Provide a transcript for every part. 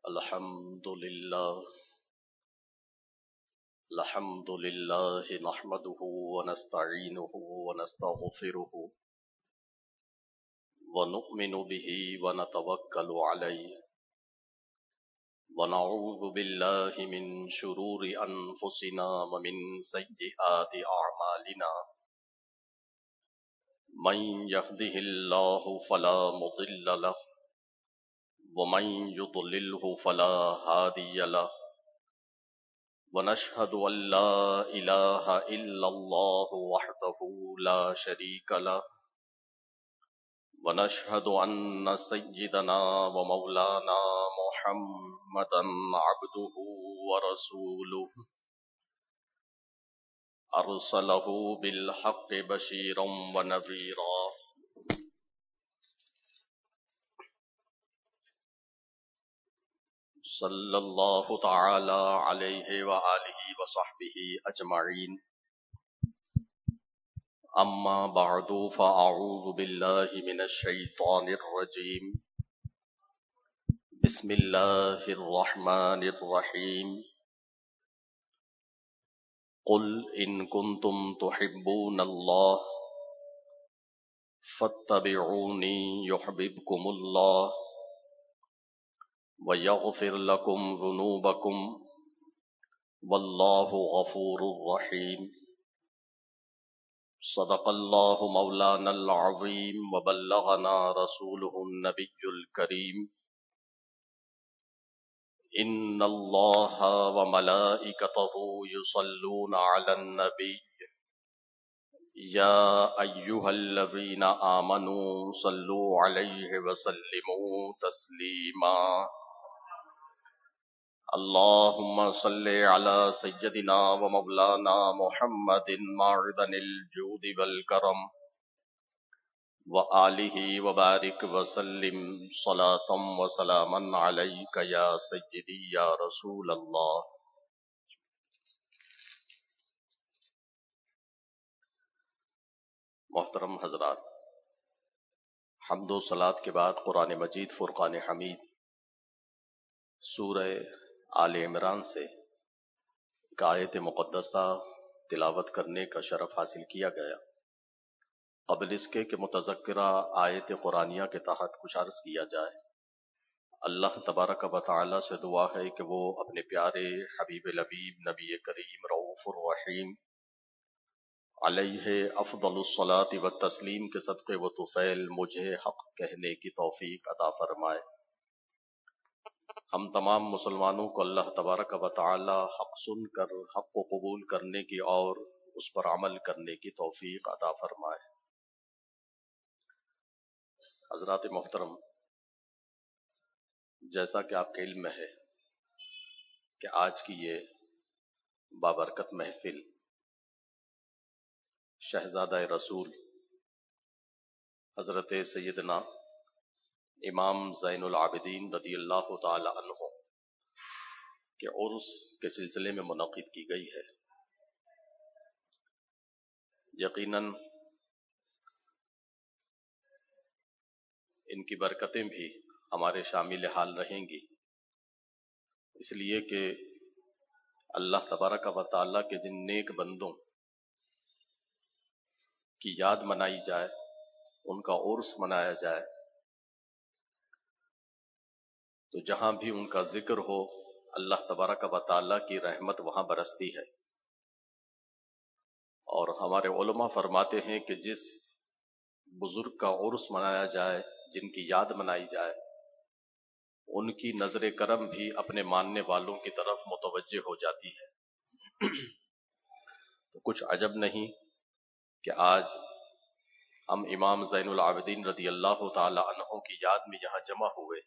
الحمد لله نحمده ونستعينه ونستغفره ونؤمن به ونتوكل عليه ونعوذ بالله من شرور أنفسنا ومن سيئات أعمالنا من يهده الله فلا مضل له ومن يضلله فلا هادي له ونشهد أن لا إله إلا الله وحده لا شريك له ونشهد أن سيدنا ومولانا محمدا عبده ورسوله أرسله بالحق بشيرا ونذيرا صلى الله تعالى عليه وآله وصحبه أجمعين أما بعد فأعوذ بالله من الشيطان الرجيم بسم الله الرحمن الرحيم قل إن كنتم تحبون الله فاتبعوني يحببكم الله ويغفر لكم ذنوبكم والله غفور رحيم صدق الله مولانا العظيم وبلغنا رسوله النبي الكريم إن الله وملائكته يصلون على النبي يا أيها الذين آمنوا صلوا عليه وسلموا تسليما اللهم صل على سيدنا ومولانا محمد معدن الجود والكرم وآله وبارك وسلم صلاة وسلاما عليك يا سيدي يا رسول الله. محترم حضرات، حمد و صلات کے بعد قرآن مجید فرقان حمید سورہ آل عمران سے ایک آیت مقدسہ تلاوت کرنے کا شرف حاصل کیا گیا. قبل اس کے کہ متذکرہ آیت قرآنیہ کے تحت کچھ عرض کیا جائے، اللہ تبارک و تعالی سے دعا ہے کہ وہ اپنے پیارے حبیب لبیب نبی کریم رؤوف الرحیم علیہ افضل الصلاۃ والتسلیم کے صدقے و طفیل مجھے حق کہنے کی توفیق عطا فرمائے. ہم تمام مسلمانوں کو اللہ تبارک و تعالی حق سن کر حق کو قبول کرنے کی اور اس پر عمل کرنے کی توفیق عطا فرمائے. حضرات محترم، جیسا کہ آپ کے علم میں ہے کہ آج کی یہ بابرکت محفل شہزادہ رسول حضرت سیدنا امام زین العابدین رضی اللہ تعالی عنہ کے عرس کے سلسلے میں منعقد کی گئی ہے. یقیناً ان کی برکتیں بھی ہمارے شامل حال رہیں گی، اس لیے کہ اللہ تبارک و تعالیٰ کے جن نیک بندوں کی یاد منائی جائے، ان کا عرس منایا جائے، تو جہاں بھی ان کا ذکر ہو اللہ تبارک و تعالیٰ کی رحمت وہاں برستی ہے. اور ہمارے علماء فرماتے ہیں کہ جس بزرگ کا عرس منایا جائے، جن کی یاد منائی جائے، ان کی نظر کرم بھی اپنے ماننے والوں کی طرف متوجہ ہو جاتی ہے. تو کچھ عجب نہیں کہ آج ہم امام زین العابدین رضی اللہ تعالی عنہ کی یاد میں یہاں جمع ہوئے،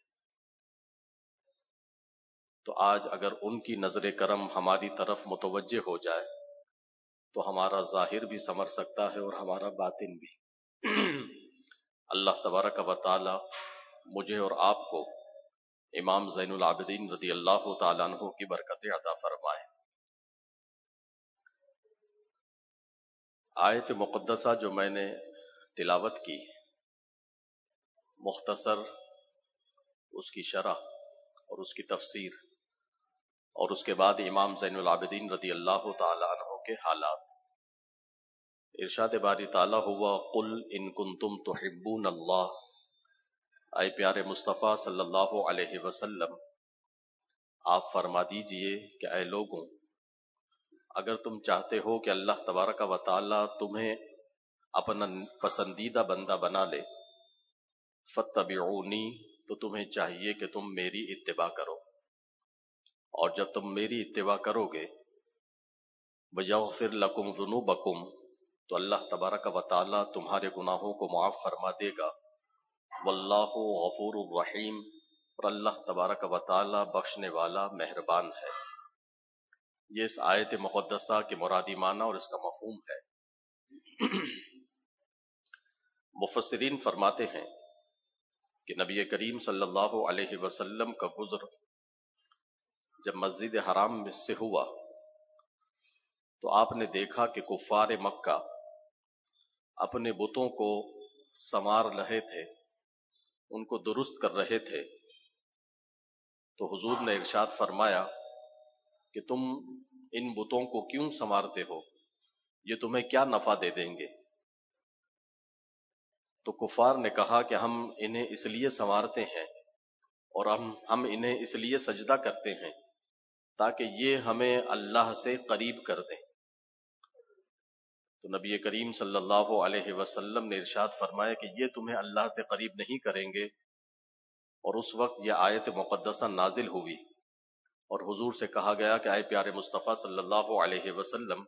تو آج اگر ان کی نظر کرم ہماری طرف متوجہ ہو جائے تو ہمارا ظاہر بھی سنور سکتا ہے اور ہمارا باطن بھی. اللہ تبارک و تعالی مجھے اور آپ کو امام زین العابدین رضی اللہ تعالیٰ عنہ کی برکتیں عطا فرمائے. آیت مقدسہ جو میں نے تلاوت کی، مختصر اس کی شرح اور اس کی تفسیر، اور اس کے بعد امام زین العابدین رضی اللہ تعالی عنہ کے حالات۔ ارشاد باری تعالیٰ ہوا قل ان کنتم تحبون اللہ، اے پیارے مصطفیٰ صلی اللہ علیہ وسلم آپ فرما دیجئے کہ اے لوگوں، اگر تم چاہتے ہو کہ اللہ تبارک و تعالی تمہیں اپنا پسندیدہ بندہ بنا لے، فاتبعونی، تو تمہیں چاہیے کہ تم میری اتباع کرو، اور جب تم میری اتباع کرو گے وَيَغْفِرْ لَكُمْ ذُنُوبَكُمْ، تو اللہ تبارک و تعالی تمہارے گناہوں کو معاف فرما دے گا، واللہ غفور الرحیم، اور اللہ تبارک و تعالی بخشنے والا مہربان ہے۔ یہ اس آیت مقدسہ کے مرادی معنی اور اس کا مفہوم ہے۔ مفسرین فرماتے ہیں کہ نبی کریم صلی اللہ علیہ وسلم کا گزر جب مسجد حرام میں سے ہوا تو آپ نے دیکھا کہ کفار مکہ اپنے بتوں کو سنوار رہے تھے، ان کو درست کر رہے تھے، تو حضور نے ارشاد فرمایا کہ تم ان بتوں کو کیوں سنوارتے ہو، یہ تمہیں کیا نفع دے دیں گے؟ تو کفار نے کہا کہ ہم انہیں اس لیے سنوارتے ہیں اور ہم انہیں اس لیے سجدہ کرتے ہیں تاکہ یہ ہمیں اللہ سے قریب کر دیں۔ تو نبی کریم صلی اللہ علیہ وسلم نے ارشاد فرمایا کہ یہ تمہیں اللہ سے قریب نہیں کریں گے، اور اس وقت یہ آیت مقدسہ نازل ہوئی اور حضور سے کہا گیا کہ اے پیارے مصطفیٰ صلی اللہ علیہ وسلم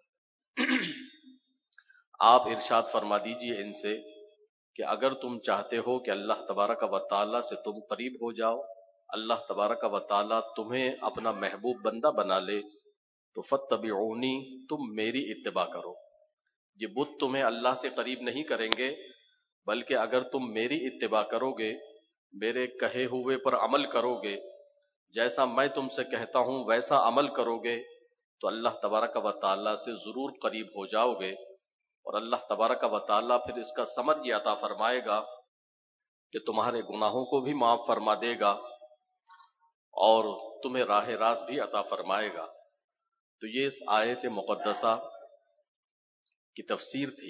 آپ ارشاد فرما دیجئے ان سے کہ اگر تم چاہتے ہو کہ اللہ تبارک و تعالی سے تم قریب ہو جاؤ، اللہ تبارک و تعالی تمہیں اپنا محبوب بندہ بنا لے، تو فاتبعونی، تم میری اتباع کرو۔ یہ بت تمہیں اللہ سے قریب نہیں کریں گے، بلکہ اگر تم میری اتباع کرو گے، میرے کہے ہوئے پر عمل کرو گے، جیسا میں تم سے کہتا ہوں ویسا عمل کرو گے، تو اللہ تبارک و تعالی سے ضرور قریب ہو جاؤ گے، اور اللہ تبارک و تعالی پھر اس کا ثمر یہ عطا فرمائے گا کہ تمہارے گناہوں کو بھی معاف فرما دے گا اور تمہیں راہ راست بھی عطا فرمائے گا۔ تو یہ اس آیت مقدسہ کی تفسیر تھی۔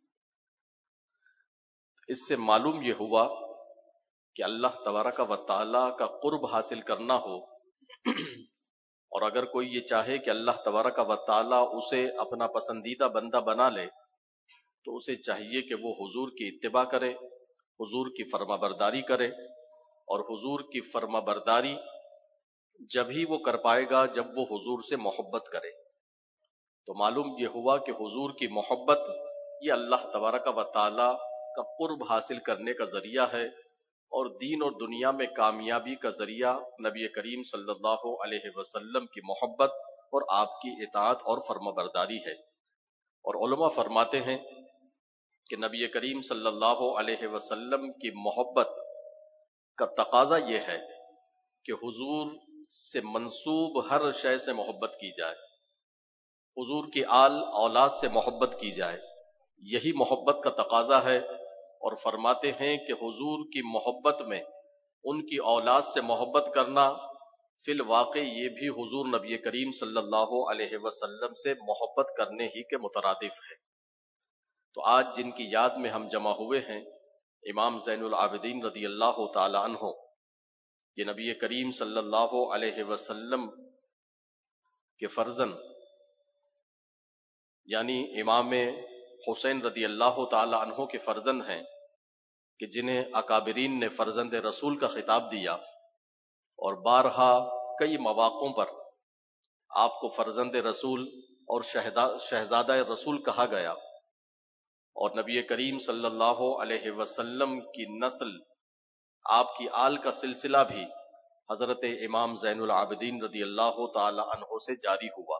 اس سے معلوم یہ ہوا کہ اللہ تبارک و تعالی کا قرب حاصل کرنا ہو، اور اگر کوئی یہ چاہے کہ اللہ تبارک و تعالی اسے اپنا پسندیدہ بندہ بنا لے، تو اسے چاہیے کہ وہ حضور کی اتباع کرے، حضور کی فرما برداری کرے، اور حضور کی فرما برداری جب ہی وہ کر پائے گا جب وہ حضور سے محبت کرے۔ تو معلوم یہ ہوا کہ حضور کی محبت یہ اللہ تبارک و تعالی کا قرب حاصل کرنے کا ذریعہ ہے، اور دین اور دنیا میں کامیابی کا ذریعہ نبی کریم صلی اللہ علیہ وسلم کی محبت اور آپ کی اطاعت اور فرما برداری ہے۔ اور علماء فرماتے ہیں کہ نبی کریم صلی اللہ علیہ وسلم کی محبت کا تقاضا یہ ہے کہ حضور سے منسوب ہر شے سے محبت کی جائے، حضور کی آل اولاد سے محبت کی جائے، یہی محبت کا تقاضا ہے۔ اور فرماتے ہیں کہ حضور کی محبت میں ان کی اولاد سے محبت کرنا فی الواقع یہ بھی حضور نبی کریم صلی اللہ علیہ وسلم سے محبت کرنے ہی کے مترادف ہے۔ تو آج جن کی یاد میں ہم جمع ہوئے ہیں، امام زین العابدین رضی اللہ تعالی عنہ، یہ نبی کریم صلی اللہ علیہ وسلم کے فرزند یعنی امام حسین رضی اللہ تعالی عنہ کے فرزند ہیں، کہ جنہیں اکابرین نے فرزند رسول کا خطاب دیا، اور بارہا کئی مواقعوں پر آپ کو فرزند رسول اور شہزادہ رسول کہا گیا، اور نبی کریم صلی اللہ علیہ وسلم کی نسل، آپ کی آل کا سلسلہ بھی حضرت امام زین العابدین رضی اللہ تعالی عنہ سے جاری ہوا۔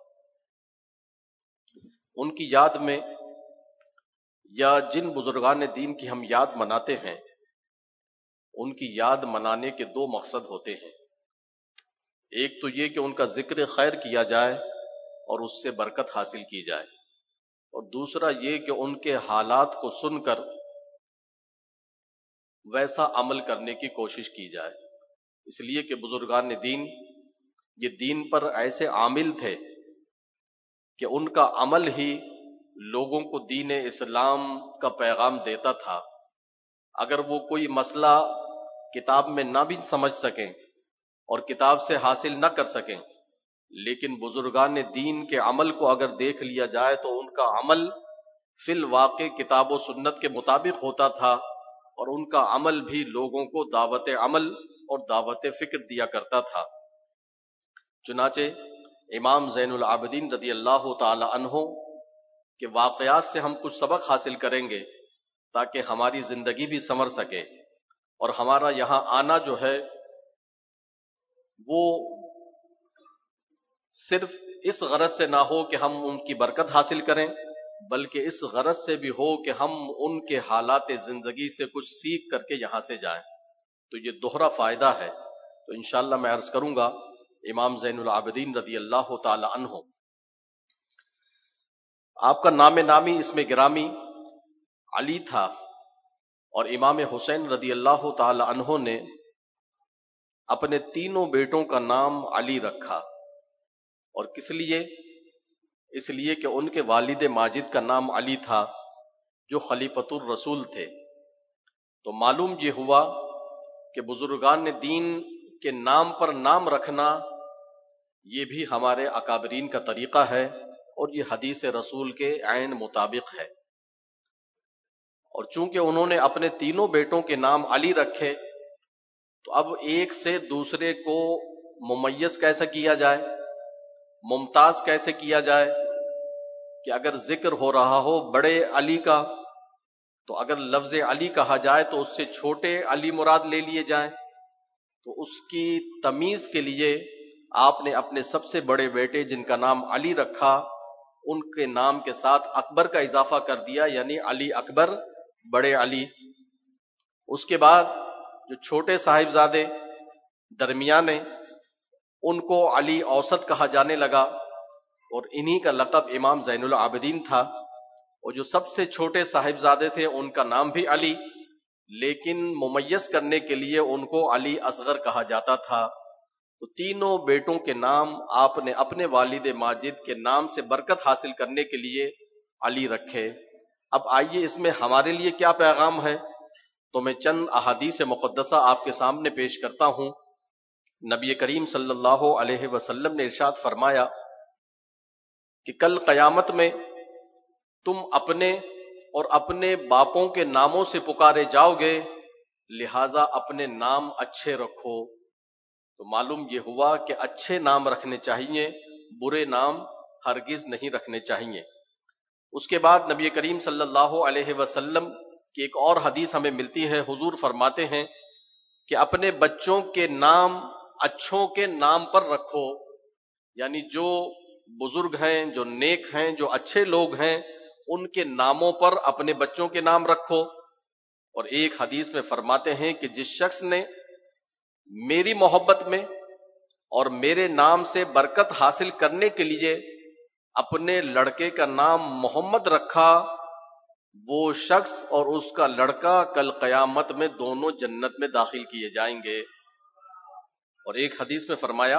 ان کی یاد میں یا جن بزرگان دین کی ہم یاد مناتے ہیں، ان کی یاد منانے کے دو مقصد ہوتے ہیں۔ ایک تو یہ کہ ان کا ذکر خیر کیا جائے اور اس سے برکت حاصل کی جائے، اور دوسرا یہ کہ ان کے حالات کو سن کر ویسا عمل کرنے کی کوشش کی جائے۔ اس لیے کہ بزرگان دین یہ دین پر ایسے عامل تھے کہ ان کا عمل ہی لوگوں کو دین اسلام کا پیغام دیتا تھا۔ اگر وہ کوئی مسئلہ کتاب میں نہ بھی سمجھ سکیں اور کتاب سے حاصل نہ کر سکیں، لیکن بزرگان دین کے عمل کو اگر دیکھ لیا جائے تو ان کا عمل فی الواقع کتاب و سنت کے مطابق ہوتا تھا، اور ان کا عمل بھی لوگوں کو دعوت عمل اور دعوت فکر دیا کرتا تھا۔ چنانچہ امام زین العابدین رضی اللہ تعالی عنہ کے واقعات سے ہم کچھ سبق حاصل کریں گے تاکہ ہماری زندگی بھی سنور سکے، اور ہمارا یہاں آنا جو ہے وہ صرف اس غرض سے نہ ہو کہ ہم ان کی برکت حاصل کریں، بلکہ اس غرض سے بھی ہو کہ ہم ان کے حالات زندگی سے کچھ سیکھ کر کے یہاں سے جائیں۔ تو یہ دوہرا فائدہ ہے۔ تو انشاءاللہ میں عرض کروں گا، امام زین العابدین رضی اللہ تعالی عنہ، آپ کا نام نامی اسم گرامی علی تھا، اور امام حسین رضی اللہ تعالی عنہ نے اپنے تینوں بیٹوں کا نام علی رکھا، اور کس لیے؟ اس لیے کہ ان کے والد ماجد کا نام علی تھا جو خلیفۃ الرسول تھے۔ تو معلوم یہ ہوا کہ بزرگان دین کے نام پر نام رکھنا یہ بھی ہمارے اکابرین کا طریقہ ہے، اور یہ حدیث رسول کے عین مطابق ہے۔ اور چونکہ انہوں نے اپنے تینوں بیٹوں کے نام علی رکھے، تو اب ایک سے دوسرے کو ممیز کیسے کیا جائے، ممتاز کیسے کیا جائے؟ کہ اگر ذکر ہو رہا ہو بڑے علی کا، تو اگر لفظ علی کہا جائے تو اس سے چھوٹے علی مراد لے لیے جائیں۔ تو اس کی تمیز کے لیے آپ نے اپنے سب سے بڑے بیٹے جن کا نام علی رکھا، ان کے نام کے ساتھ اکبر کا اضافہ کر دیا، یعنی علی اکبر، بڑے علی۔ اس کے بعد جو چھوٹے صاحبزادے درمیانے، ان کو علی اوسط کہا جانے لگا، اور انہی کا لقب امام زین العابدین تھا۔ اور جو سب سے چھوٹے صاحبزادے تھے ان کا نام بھی علی، لیکن ممیز کرنے کے لیے ان کو علی اصغر کہا جاتا تھا۔ تو تینوں بیٹوں کے نام آپ نے اپنے والد ماجد کے نام سے برکت حاصل کرنے کے لیے علی رکھے۔ اب آئیے اس میں ہمارے لیے کیا پیغام ہے، تو میں چند احادیث مقدسہ آپ کے سامنے پیش کرتا ہوں۔ نبی کریم صلی اللہ علیہ وسلم نے ارشاد فرمایا کہ کل قیامت میں تم اپنے اور اپنے باپوں کے ناموں سے پکارے جاؤ گے، لہذا اپنے نام اچھے رکھو۔ تو معلوم یہ ہوا کہ اچھے نام رکھنے چاہیے، برے نام ہرگز نہیں رکھنے چاہیے۔ اس کے بعد نبی کریم صلی اللہ علیہ وسلم کی ایک اور حدیث ہمیں ملتی ہے، حضور فرماتے ہیں کہ اپنے بچوں کے نام اچھوں کے نام پر رکھو، یعنی جو بزرگ ہیں، جو نیک ہیں، جو اچھے لوگ ہیں، ان کے ناموں پر اپنے بچوں کے نام رکھو۔ اور ایک حدیث میں فرماتے ہیں کہ جس شخص نے میری محبت میں اور میرے نام سے برکت حاصل کرنے کے لیے اپنے لڑکے کا نام محمد رکھا، وہ شخص اور اس کا لڑکا کل قیامت میں دونوں جنت میں داخل کیے جائیں گے۔ اور ایک حدیث میں فرمایا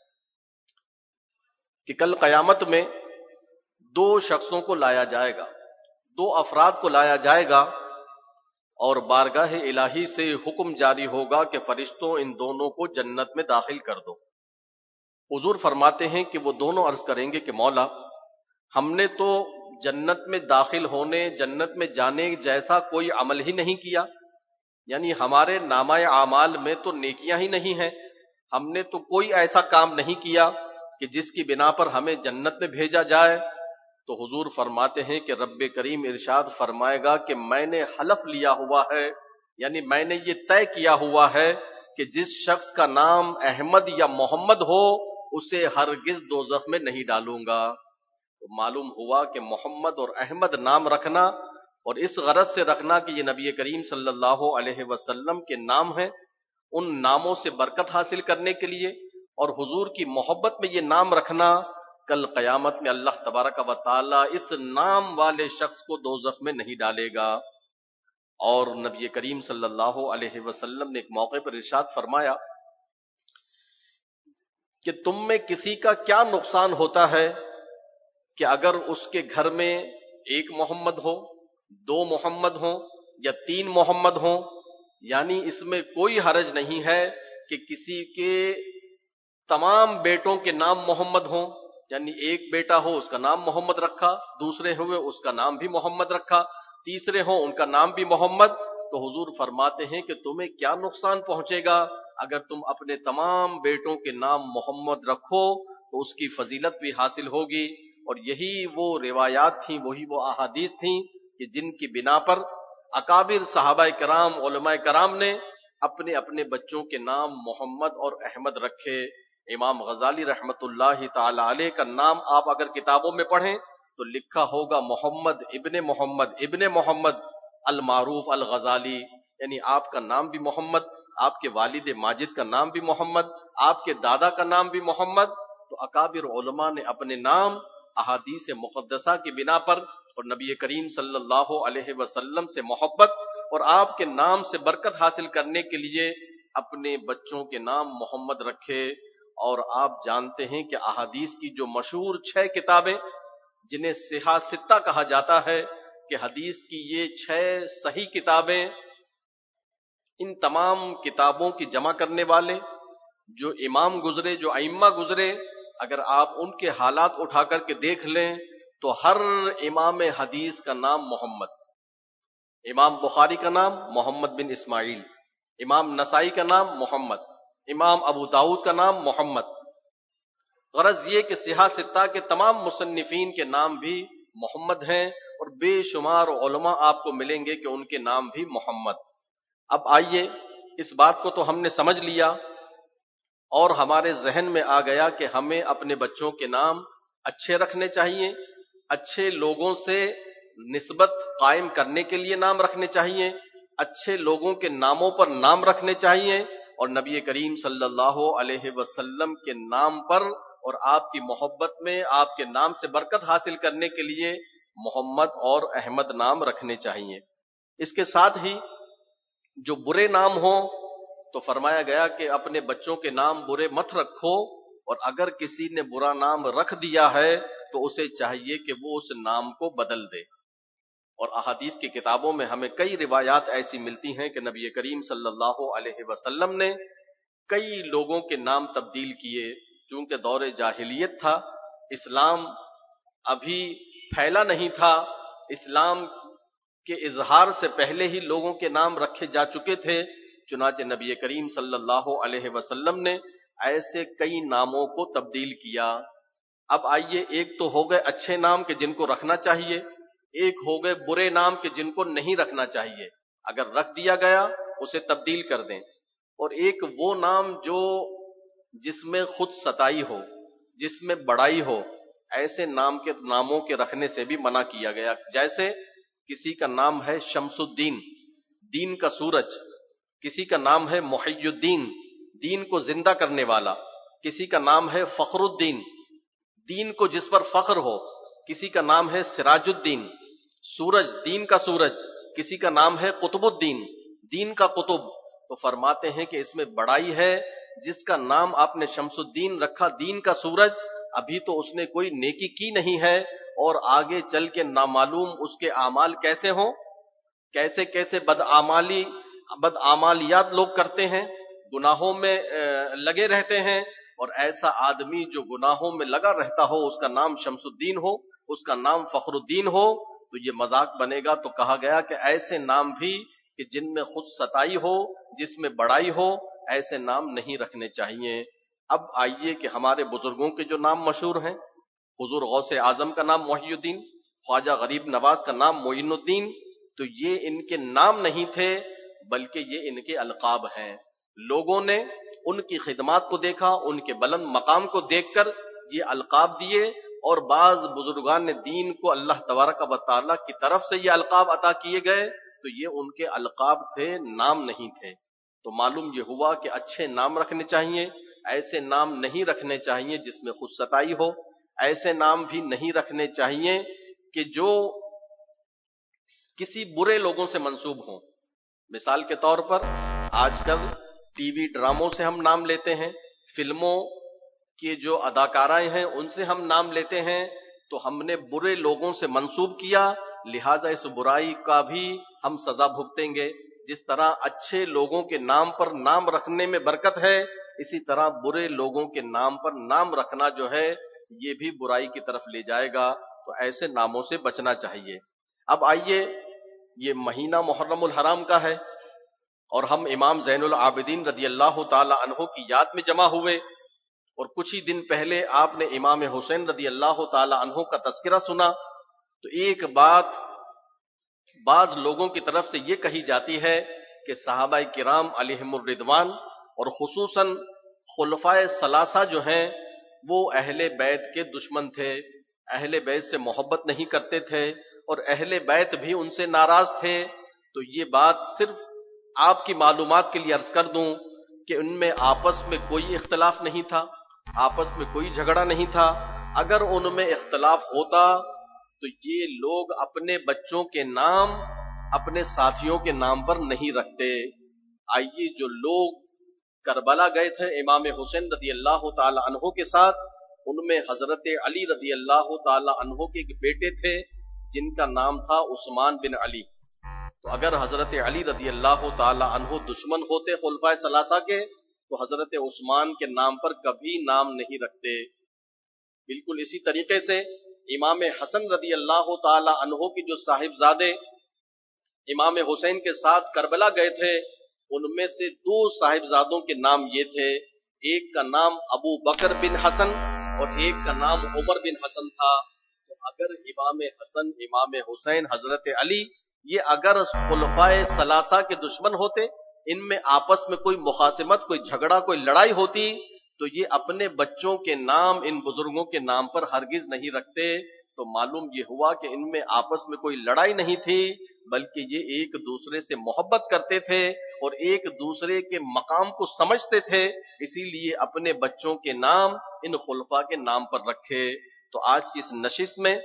کہ کل قیامت میں دو شخصوں کو لایا جائے گا، دو افراد کو لایا جائے گا، اور بارگاہ الہی سے حکم جاری ہوگا کہ فرشتوں ان دونوں کو جنت میں داخل کر دو۔ حضور فرماتے ہیں کہ وہ دونوں عرض کریں گے کہ مولا، ہم نے تو جنت میں داخل ہونے، جنت میں جانے جیسا کوئی عمل ہی نہیں کیا، یعنی ہمارے نامہ اعمال میں تو نیکیاں ہی نہیں ہیں، ہم نے تو کوئی ایسا کام نہیں کیا کہ جس کی بنا پر ہمیں جنت میں بھیجا جائے۔ تو حضور فرماتے ہیں کہ رب کریم ارشاد فرمائے گا کہ میں نے حلف لیا ہوا ہے، یعنی میں نے یہ طے کیا ہوا ہے کہ جس شخص کا نام احمد یا محمد ہو اسے ہرگز دوزخ میں نہیں ڈالوں گا۔ تو معلوم ہوا کہ محمد اور احمد نام رکھنا، اور اس غرض سے رکھنا کہ یہ نبی کریم صلی اللہ علیہ وسلم کے نام ہیں، ان ناموں سے برکت حاصل کرنے کے لیے، اور حضور کی محبت میں یہ نام رکھنا، کل قیامت میں اللہ تبارک و تعالی اس نام والے شخص کو دوزخ میں نہیں ڈالے گا۔ اور نبی کریم صلی اللہ علیہ وسلم نے ایک موقع پر ارشاد فرمایا کہ تم میں کسی کا کیا نقصان ہوتا ہے کہ اگر اس کے گھر میں ایک محمد ہو، دو محمد ہوں یا تین محمد ہوں، یعنی اس میں کوئی حرج نہیں ہے کہ کسی کے تمام بیٹوں کے نام محمد ہوں، یعنی ایک بیٹا ہو اس کا نام محمد رکھا، دوسرے ہوئے اس کا نام بھی محمد رکھا، تیسرے ہوں ان کا نام بھی محمد، تو حضور فرماتے ہیں کہ تمہیں کیا نقصان پہنچے گا اگر تم اپنے تمام بیٹوں کے نام محمد رکھو، تو اس کی فضیلت بھی حاصل ہوگی۔ اور یہی وہ روایات تھیں، وہی وہ احادیث تھیں کہ جن کی بنا پر اکابر صحابہ کرام، علماء کرام نے اپنے اپنے بچوں کے نام محمد اور احمد رکھے۔ امام غزالی رحمت اللہ تعالی علیہ کا نام آپ اگر کتابوں میں پڑھیں تو لکھا ہوگا محمد ابن محمد المعروف الغزالی، یعنی آپ کا نام بھی محمد، آپ کے والد ماجد کا نام بھی محمد، آپ کے دادا کا نام بھی محمد۔ تو اکابر علماء نے اپنے نام احادیث مقدسہ کی بنا پر اور نبی کریم صلی اللہ علیہ وسلم سے محبت اور آپ کے نام سے برکت حاصل کرنے کے لیے اپنے بچوں کے نام محمد رکھے۔ اور آپ جانتے ہیں کہ احادیث کی جو مشہور 6 کتابیں جنہیں صحاح ستہ کہا جاتا ہے، کہ حدیث کی یہ 6 صحیح کتابیں، ان تمام کتابوں کی جمع کرنے والے جو امام گزرے، جو ائمہ گزرے، اگر آپ ان کے حالات اٹھا کر کے دیکھ لیں تو ہر امام حدیث کا نام محمد۔ امام بخاری کا نام محمد بن اسماعیل، امام نسائی کا نام محمد، امام ابو داؤد کا نام محمد۔ غرض یہ کہ صحاح ستہ کے تمام مصنفین کے نام بھی محمد ہیں، اور بے شمار علماء آپ کو ملیں گے کہ ان کے نام بھی محمد۔ اب آئیے، اس بات کو تو ہم نے سمجھ لیا اور ہمارے ذہن میں آ گیا کہ ہمیں اپنے بچوں کے نام اچھے رکھنے چاہیے، اچھے لوگوں سے نسبت قائم کرنے کے لیے نام رکھنے چاہیے، اچھے لوگوں کے ناموں پر نام رکھنے چاہیے، اور نبی کریم صلی اللہ علیہ وسلم کے نام پر اور آپ کی محبت میں آپ کے نام سے برکت حاصل کرنے کے لیے محمد اور احمد نام رکھنے چاہیے۔ اس کے ساتھ ہی جو برے نام ہوں تو فرمایا گیا کہ اپنے بچوں کے نام برے مت رکھو، اور اگر کسی نے برا نام رکھ دیا ہے تو اسے چاہیے کہ وہ اس نام کو بدل دے۔ اور احادیث کی کتابوں میں ہمیں کئی روایات ایسی ملتی ہیں کہ نبی کریم صلی اللہ علیہ وسلم نے کئی لوگوں کے نام تبدیل کیے، چونکہ دور جاہلیت تھا، اسلام ابھی پھیلا نہیں تھا، اسلام کے اظہار سے پہلے ہی لوگوں کے نام رکھے جا چکے تھے، چنانچہ نبی کریم صلی اللہ علیہ وسلم نے ایسے کئی ناموں کو تبدیل کیا۔ اب آئیے، ایک تو ہو گئے اچھے نام کہ جن کو رکھنا چاہیے، ایک ہو گئے برے نام کہ جن کو نہیں رکھنا چاہیے، اگر رکھ دیا گیا اسے تبدیل کر دیں، اور ایک وہ نام جس میں خود ستائی ہو، جس میں بڑائی ہو، ایسے ناموں کے رکھنے سے بھی منع کیا گیا۔ جیسے کسی کا نام ہے شمس الدین، دین کا سورج، کسی کا نام ہے محی الدین، دین کو زندہ کرنے والا، کسی کا نام ہے فخر الدین، دین کو جس پر فخر ہو، کسی کا نام ہے سراج الدین، سورج، دین کا سورج، کسی کا نام ہے قطب الدین، دین کا قطب۔ تو فرماتے ہیں کہ اس میں بڑائی ہے، جس کا نام آپ نے شمس الدین رکھا، دین کا سورج، ابھی تو اس نے کوئی نیکی کی نہیں ہے، اور آگے چل کے نامعلوم اس کے اعمال کیسے ہوں، کیسے کیسے بدعمالیات لوگ کرتے ہیں، گناہوں میں لگے رہتے ہیں، اور ایسا آدمی جو گناہوں میں لگا رہتا ہو، اس کا نام شمس الدین ہو، اس کا نام فخر الدین ہو، تو یہ مذاق بنے گا۔ تو کہا گیا کہ ایسے نام بھی کہ جن میں خود ستائی ہو، جس میں بڑائی ہو، ایسے نام نہیں رکھنے چاہیے۔ اب آئیے کہ ہمارے بزرگوں کے جو نام مشہور ہیں، حضور غوث اعظم کا نام محی الدین، خواجہ غریب نواز کا نام معین الدین، تو یہ ان کے نام نہیں تھے بلکہ یہ ان کے القاب ہیں۔ لوگوں نے ان کی خدمات کو دیکھا، ان کے بلند مقام کو دیکھ کر یہ القاب دیے، اور بعض بزرگان دین کو اللہ تبارک و تعالیٰ کی طرف سے یہ القاب عطا کیے گئے، تو یہ ان کے القاب تھے، نام نہیں تھے۔ تو معلوم یہ ہوا کہ اچھے نام رکھنے چاہیے، ایسے نام نہیں رکھنے چاہیے جس میں خود ستائی ہو، ایسے نام بھی نہیں رکھنے چاہیے کہ جو کسی برے لوگوں سے منسوب ہوں۔ مثال کے طور پر آج کل ٹی وی ڈراموں سے ہم نام لیتے ہیں، فلموں کہ جو اداکارائیں ہیں ان سے ہم نام لیتے ہیں تو ہم نے برے لوگوں سے منسوب کیا، لہذا اس برائی کا بھی ہم سزا بھگتیں گے۔ جس طرح اچھے لوگوں کے نام پر نام رکھنے میں برکت ہے، اسی طرح برے لوگوں کے نام پر نام رکھنا جو ہے یہ بھی برائی کی طرف لے جائے گا، تو ایسے ناموں سے بچنا چاہیے۔ اب آئیے، یہ مہینہ محرم الحرام کا ہے اور ہم امام زین العابدین رضی اللہ تعالی عنہ کی یاد میں جمع ہوئے، اور کچھ ہی دن پہلے آپ نے امام حسین رضی اللہ تعالی عنہ کا تذکرہ سنا، تو ایک بات بعض لوگوں کی طرف سے یہ کہی جاتی ہے کہ صحابہ کرام علیہم الرضوان اور خصوصاً خلفائے ثلاثہ جو ہیں وہ اہل بیت کے دشمن تھے، اہل بیت سے محبت نہیں کرتے تھے اور اہل بیت بھی ان سے ناراض تھے۔ تو یہ بات صرف آپ کی معلومات کے لیے عرض کر دوں کہ ان میں آپس میں کوئی اختلاف نہیں تھا، آپس میں کوئی جھگڑا نہیں تھا۔ اگر ان میں اختلاف ہوتا تو یہ لوگ اپنے بچوں کے نام اپنے ساتھیوں کے نام پر نہیں رکھتے۔ آئیے، جو لوگ کربلا گئے تھے امام حسین رضی اللہ تعالی عنہ کے ساتھ، ان میں حضرت علی رضی اللہ تعالی عنہ کے ایک بیٹے تھے جن کا نام تھا عثمان بن علی۔ تو اگر حضرت علی رضی اللہ تعالی عنہ دشمن ہوتے خلفائے ثلاثہ کے تو حضرت عثمان کے نام پر کبھی نام نہیں رکھتے۔ بالکل اسی طریقے سے امام حسن رضی اللہ تعالی عنہ کی جو صاحبزادے امام حسین کے ساتھ کربلا گئے تھے، ان میں سے دو صاحبزادوں کے نام یہ تھے، ایک کا نام ابو بکر بن حسن اور ایک کا نام عمر بن حسن تھا۔ تو اگر امام حسن، امام حسین، حضرت علی یہ اگر خلفائے ثلاثہ کے دشمن ہوتے، ان میں آپس میں کوئی مخاصمت، کوئی جھگڑا، کوئی لڑائی ہوتی، تو یہ اپنے بچوں کے نام ان بزرگوں کے نام پر ہرگز نہیں رکھتے۔ تو معلوم یہ ہوا کہ ان میں آپس میں کوئی لڑائی نہیں تھی، بلکہ یہ ایک دوسرے سے محبت کرتے تھے اور ایک دوسرے کے مقام کو سمجھتے تھے، اسی لیے اپنے بچوں کے نام ان خلفاء کے نام پر رکھے۔ تو آج کی اس نشست میں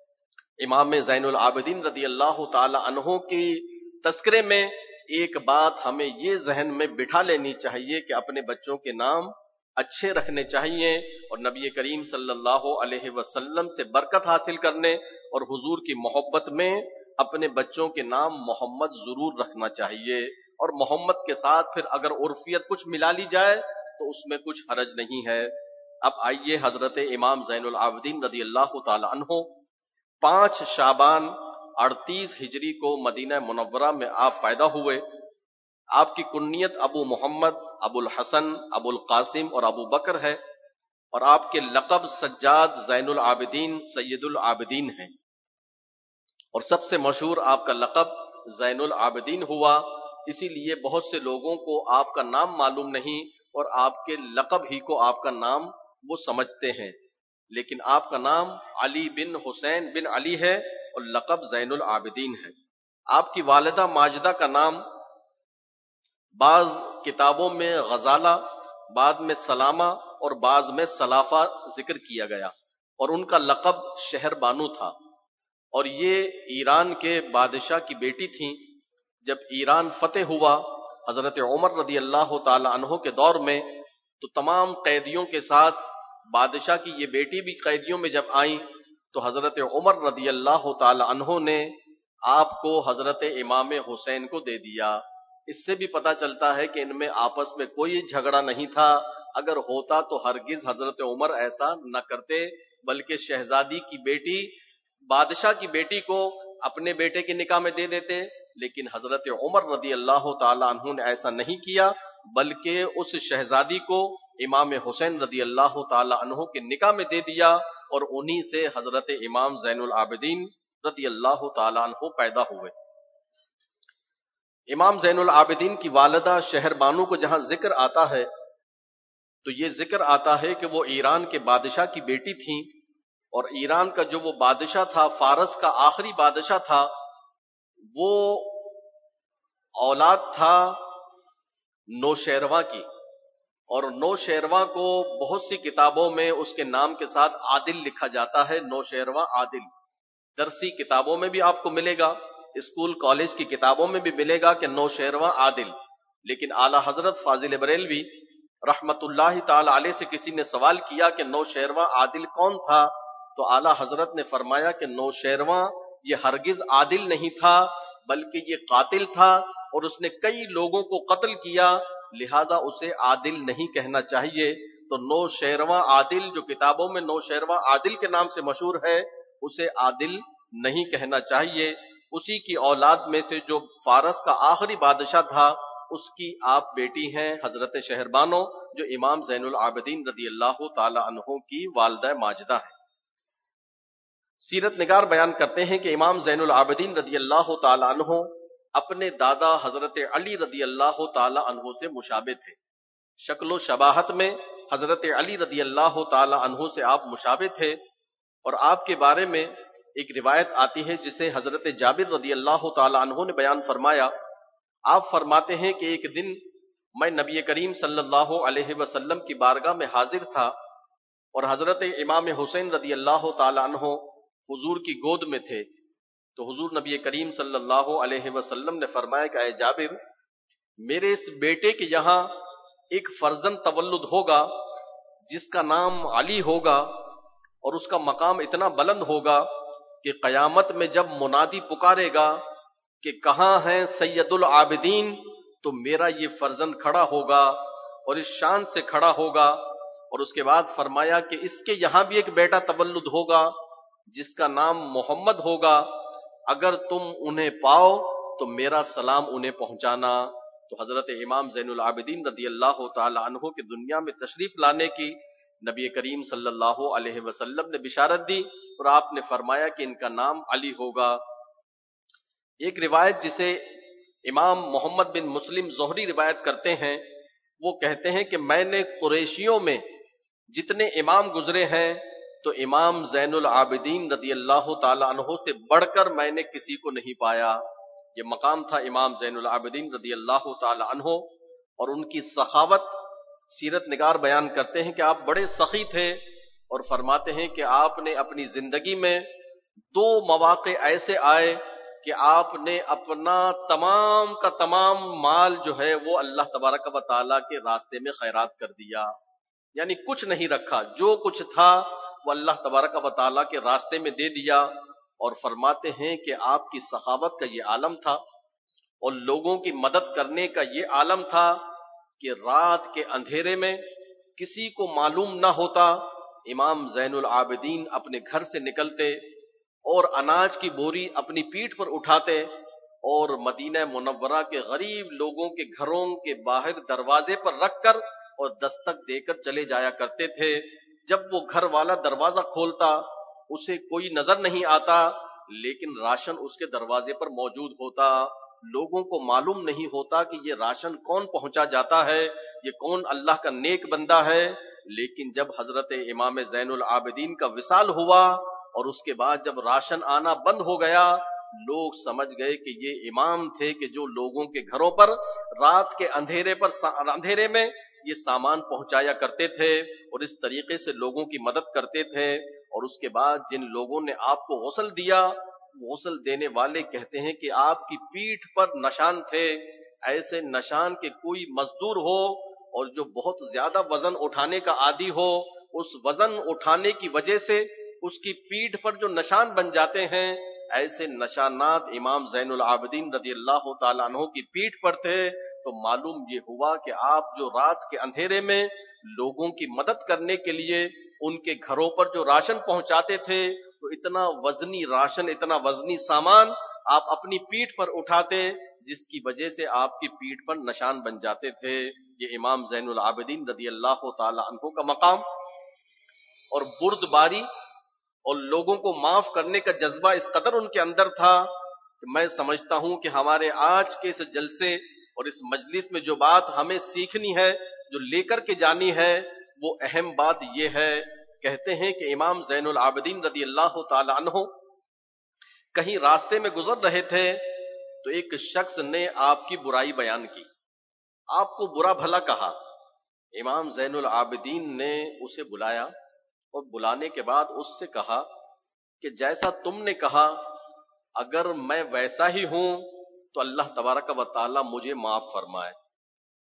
امام زین العابدین رضی اللہ تعالی عنہ کی تذکرے میں ایک بات ہمیں یہ ذہن میں بٹھا لینی چاہیے کہ اپنے بچوں کے نام اچھے رکھنے چاہیے، اور نبی کریم صلی اللہ علیہ وسلم سے برکت حاصل کرنے اور حضور کی محبت میں اپنے بچوں کے نام محمد ضرور رکھنا چاہیے، اور محمد کے ساتھ پھر اگر عرفیت کچھ ملا لی جائے تو اس میں کچھ حرج نہیں ہے۔ اب آئیے، حضرت امام زین العابدین رضی اللہ تعالی عنہ 5 شعبان 38 ہجری کو مدینہ منورہ میں آپ پیدا ہوئے۔ آپ کی کنیت ابو محمد، ابو الحسن، ابو القاسم اور ابو بکر ہے، اور آپ کے لقب سجاد، زین العابدین، سید العابدین ہیں، اور سب سے مشہور آپ کا لقب زین العابدین ہوا۔ اسی لیے بہت سے لوگوں کو آپ کا نام معلوم نہیں اور آپ کے لقب ہی کو آپ کا نام وہ سمجھتے ہیں، لیکن آپ کا نام علی بن حسین بن علی ہے اور لقب زین العابدین ہے۔ آپ کی والدہ ماجدہ کا نام بعض کتابوں میں غزالہ، بعد میں سلامہ اور بعض میں سلافہ ذکر کیا گیا، اور ان کا لقب شہر بانو تھا، اور یہ ایران کے بادشاہ کی بیٹی تھیں۔ جب ایران فتح ہوا حضرت عمر رضی اللہ تعالی عنہ کے دور میں، تو تمام قیدیوں کے ساتھ بادشاہ کی یہ بیٹی بھی قیدیوں میں جب آئیں تو حضرت عمر رضی اللہ تعالی عنہ نے آپ کو حضرت امام حسین کو دے دیا۔ اس سے بھی پتہ چلتا ہے کہ ان میں آپس میں کوئی جھگڑا نہیں تھا، اگر ہوتا تو ہرگز حضرت عمر ایسا نہ کرتے، بلکہ شہزادی کی بیٹی، بادشاہ کی بیٹی کو اپنے بیٹے کے نکاح میں دے دیتے، لیکن حضرت عمر رضی اللہ تعالی عنہ نے ایسا نہیں کیا، بلکہ اس شہزادی کو امام حسین رضی اللہ تعالی عنہ کے نکاح میں دے دیا، اور انہی سے حضرت امام زین العابدین رضی اللہ تعالی عنہ پیدا ہوئے۔ امام زین العابدین کی والدہ شہر بانو کو جہاں ذکر آتا ہے تو یہ ذکر آتا ہے کہ وہ ایران کے بادشاہ کی بیٹی تھیں، اور ایران کا جو وہ بادشاہ تھا، فارس کا آخری بادشاہ تھا، وہ اولاد تھا نوشیرواں کی، اور نوشیرواں کو بہت سی کتابوں میں اس کے نام کے ساتھ عادل لکھا جاتا ہے، نوشیرواں عادل۔ درسی کتابوں میں بھی آپ کو ملے گا، اسکول کالج کی کتابوں میں بھی ملے گا کہ نوشیرواں عادل، لیکن اعلی حضرت فاضل بریلوی رحمت اللہ تعالی علیہ سے کسی نے سوال کیا کہ نوشیروان عادل کون تھا، تو اعلی حضرت نے فرمایا کہ نوشیروان یہ ہرگز عادل نہیں تھا بلکہ یہ قاتل تھا، اور اس نے کئی لوگوں کو قتل کیا، لہذا اسے عادل نہیں کہنا چاہیے۔ تو نوشیروان عادل، جو کتابوں میں نوشیروان عادل کے نام سے مشہور ہے، اسے عادل نہیں کہنا چاہیے۔ اسی کی اولاد میں سے جو فارس کا آخری بادشاہ تھا، اس کی آپ بیٹی ہیں حضرت شہربانو، جو امام زین العابدین رضی اللہ تعالی عنہ کی والدہ ماجدہ ہیں۔ سیرت نگار بیان کرتے ہیں کہ امام زین العابدین رضی اللہ تعالی عنہ اپنے دادا حضرت علی رضی اللہ تعالی عنہ سے مشابہ تھے۔ شکل و شباہت میں حضرت علی رضی اللہ تعالی عنہ سے آپ مشابہ تھے، اور آپ کے بارے میں ایک روایت آتی ہے جسے حضرت جابر رضی اللہ تعالی عنہ نے بیان فرمایا۔ آپ فرماتے ہیں کہ ایک دن میں نبی کریم صلی اللہ علیہ وسلم کی بارگاہ میں حاضر تھا، اور حضرت امام حسین رضی اللہ تعالی عنہ حضور کی گود میں تھے۔ تو حضور نبی کریم صلی اللہ علیہ وسلم نے فرمایا کہ اے جابر، میرے اس بیٹے کے یہاں ایک فرزند تولد ہوگا جس کا نام علی ہوگا، اور اس کا مقام اتنا بلند ہوگا کہ قیامت میں جب منادی پکارے گا کہ کہاں ہیں سید العابدین، تو میرا یہ فرزند کھڑا ہوگا اور اس شان سے کھڑا ہوگا۔ اور اس کے بعد فرمایا کہ اس کے یہاں بھی ایک بیٹا تولد ہوگا جس کا نام محمد ہوگا، اگر تم انہیں پاؤ تو میرا سلام انہیں پہنچانا۔ تو حضرت امام زین العابدین رضی اللہ تعالی عنہ کے دنیا میں تشریف لانے کی نبی کریم صلی اللہ علیہ وسلم نے بشارت دی، اور آپ نے فرمایا کہ ان کا نام علی ہوگا۔ ایک روایت جسے امام محمد بن مسلم زہری روایت کرتے ہیں، وہ کہتے ہیں کہ میں نے قریشیوں میں جتنے امام گزرے ہیں تو امام زین العابدین رضی اللہ تعالی عنہ سے بڑھ کر میں نے کسی کو نہیں پایا۔ یہ مقام تھا امام زین العابدین رضی اللہ تعالی عنہ، اور ان کی سخاوت سیرت نگار بیان کرتے ہیں کہ آپ بڑے سخی تھے، اور فرماتے ہیں کہ آپ نے اپنی زندگی میں 2 مواقع ایسے آئے کہ آپ نے اپنا تمام کا تمام مال جو ہے وہ اللہ تبارک و تعالیٰ کے راستے میں خیرات کر دیا، یعنی کچھ نہیں رکھا، جو کچھ تھا وہ اللہ تبارک و تعالیٰ کے راستے میں دے دیا۔ اور فرماتے ہیں کہ آپ کی سخاوت کا یہ عالم تھا، اور لوگوں کی مدد کرنے کا یہ عالم تھا کہ رات کے اندھیرے میں کسی کو معلوم نہ ہوتا، امام زین العابدین اپنے گھر سے نکلتے اور اناج کی بوری اپنی پیٹھ پر اٹھاتے، اور مدینہ منورہ کے غریب لوگوں کے گھروں کے باہر دروازے پر رکھ کر اور دستک دے کر چلے جایا کرتے تھے۔ جب وہ گھر والا دروازہ کھولتا اسے کوئی نظر نہیں آتا، لیکن راشن اس کے دروازے پر موجود ہوتا۔ لوگوں کو معلوم نہیں ہوتا کہ یہ راشن کون پہنچا جاتا ہے، یہ کون اللہ کا نیک بندہ ہے۔ لیکن جب حضرت امام زین العابدین کا وصال ہوا اور اس کے بعد جب راشن آنا بند ہو گیا، لوگ سمجھ گئے کہ یہ امام تھے کہ جو لوگوں کے گھروں پر رات کے اندھیرے میں یہ سامان پہنچایا کرتے تھے، اور اس طریقے سے لوگوں کی مدد کرتے تھے۔ اور اس کے بعد جن لوگوں نے آپ کو غسل دیا، غسل دینے والے کہتے ہیں کہ آپ کی پیٹھ پر نشان تھے، ایسے نشان کہ کوئی مزدور ہو اور جو بہت زیادہ وزن اٹھانے کا عادی ہو، اس وزن اٹھانے کی وجہ سے اس کی پیٹھ پر جو نشان بن جاتے ہیں، ایسے نشانات امام زین العابدین رضی اللہ تعالیٰ عنہ کی پیٹھ پر تھے۔ تو معلوم یہ ہوا کہ آپ جو رات کے اندھیرے میں لوگوں کی مدد کرنے کے لیے ان کے گھروں پر جو راشن پہنچاتے تھے، تو اتنا وزنی راشن، اتنا وزنی سامان آپ اپنی پیٹھ پر اٹھاتے، جس کی وجہ سے آپ کی پیٹھ پر نشان بن جاتے تھے۔ یہ امام زین العابدین رضی اللہ تعالی عنہ کا مقام اور بردباری اور لوگوں کو معاف کرنے کا جذبہ اس قدر ان کے اندر تھا کہ میں سمجھتا ہوں کہ ہمارے آج کے اس جلسے اور اس مجلس میں جو بات ہمیں سیکھنی ہے، جو لے کر کے جانی ہے، وہ اہم بات یہ ہے۔ کہتے ہیں کہ امام زین العابدین رضی اللہ تعالی عنہ کہیں راستے میں گزر رہے تھے تو ایک شخص نے آپ کی برائی بیان کی، آپ کو برا بھلا کہا۔ امام زین العابدین نے اسے بلایا اور بلانے کے بعد اس سے کہا کہ جیسا تم نے کہا اگر میں ویسا ہی ہوں تو اللہ تبارک و تعالی مجھے معاف فرمائے،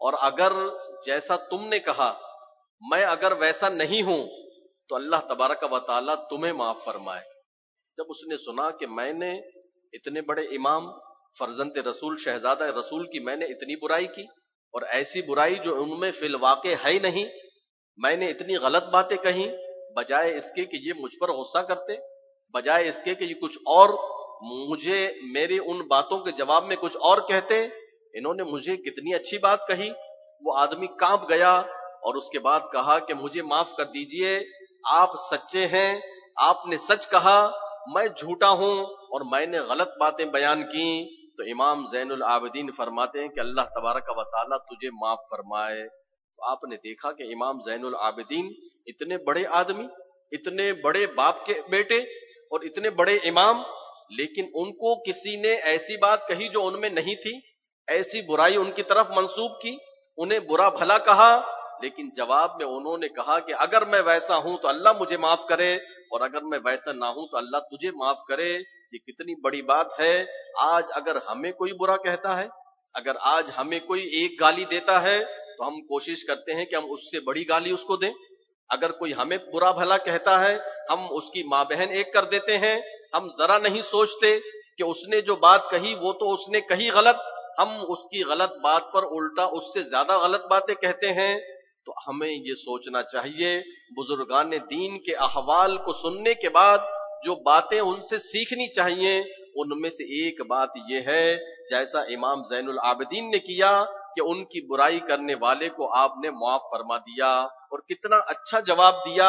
اور اگر جیسا تم نے کہا میں اگر ویسا نہیں ہوں تو اللہ تبارک و تعالیٰ تمہیں معاف فرمائے۔ جب اس نے سنا کہ میں نے اتنے بڑے امام فرزند رسول شہزادہ رسول کی میں نے اتنی برائی کی، اور ایسی برائی جو ان میں فی الواقع ہے نہیں، میں نے اتنی غلط باتیں کہیں، بجائے اس کے کہ یہ مجھ پر غصہ کرتے، بجائے اس کے کہ یہ کچھ اور مجھے میری ان باتوں کے جواب میں کچھ اور کہتے، انہوں نے مجھے کتنی اچھی بات کہی۔ وہ آدمی کانپ گیا اور اس کے بعد کہا کہ مجھے معاف کر دیجئے، آپ سچے ہیں، آپ نے سچ کہا، میں جھوٹا ہوں اور میں نے غلط باتیں بیان کی۔ تو امام زین العابدین فرماتے ہیں کہ اللہ تبارک و تعالیٰ تجھے معاف فرمائے۔ تو آپ نے دیکھا کہ امام زین العابدین اتنے بڑے آدمی، اتنے بڑے باپ کے بیٹے اور اتنے بڑے امام، لیکن ان کو کسی نے ایسی بات کہی جو ان میں نہیں تھی، ایسی برائی ان کی طرف منسوب کی، انہیں برا بھلا کہا، لیکن جواب میں انہوں نے کہا کہ اگر میں ویسا ہوں تو اللہ مجھے معاف کرے، اور اگر میں ویسا نہ ہوں تو اللہ تجھے معاف کرے۔ یہ کتنی بڑی بات ہے۔ آج اگر ہمیں کوئی برا کہتا ہے، اگر آج ہمیں کوئی ایک گالی دیتا ہے تو ہم کوشش کرتے ہیں کہ ہم اس سے بڑی گالی اس کو دیں۔ اگر کوئی ہمیں برا بھلا کہتا ہے، ہم اس کی ماں بہن ایک کر دیتے ہیں، ہم ذرا نہیں سوچتے کہ اس نے جو بات کہی وہ تو اس نے کہی غلط، ہم اس کی غلط بات پر الٹا اس سے زیادہ غلط باتیں کہتے ہیں۔ تو ہمیں یہ سوچنا چاہیے، بزرگان دین کے احوال کو سننے کے بعد جو باتیں ان سے سیکھنی چاہیے، ان میں سے ایک بات یہ ہے، جیسا امام زین العابدین نے کیا کہ ان کی برائی کرنے والے کو آپ نے معاف فرما دیا، اور کتنا اچھا جواب دیا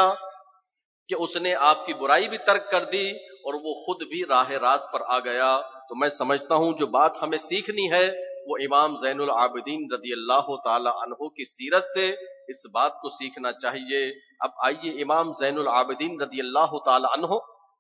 کہ اس نے آپ کی برائی بھی ترک کر دی اور وہ خود بھی راہ راست پر آ گیا۔ تو میں سمجھتا ہوں جو بات ہمیں سیکھنی ہے وہ امام زین العابدین رضی اللہ تعالی عنہ کی سیرت سے اس بات کو سیکھنا چاہیے۔ اب آئیے امام زین العابدین رضی اللہ تعالی عنہ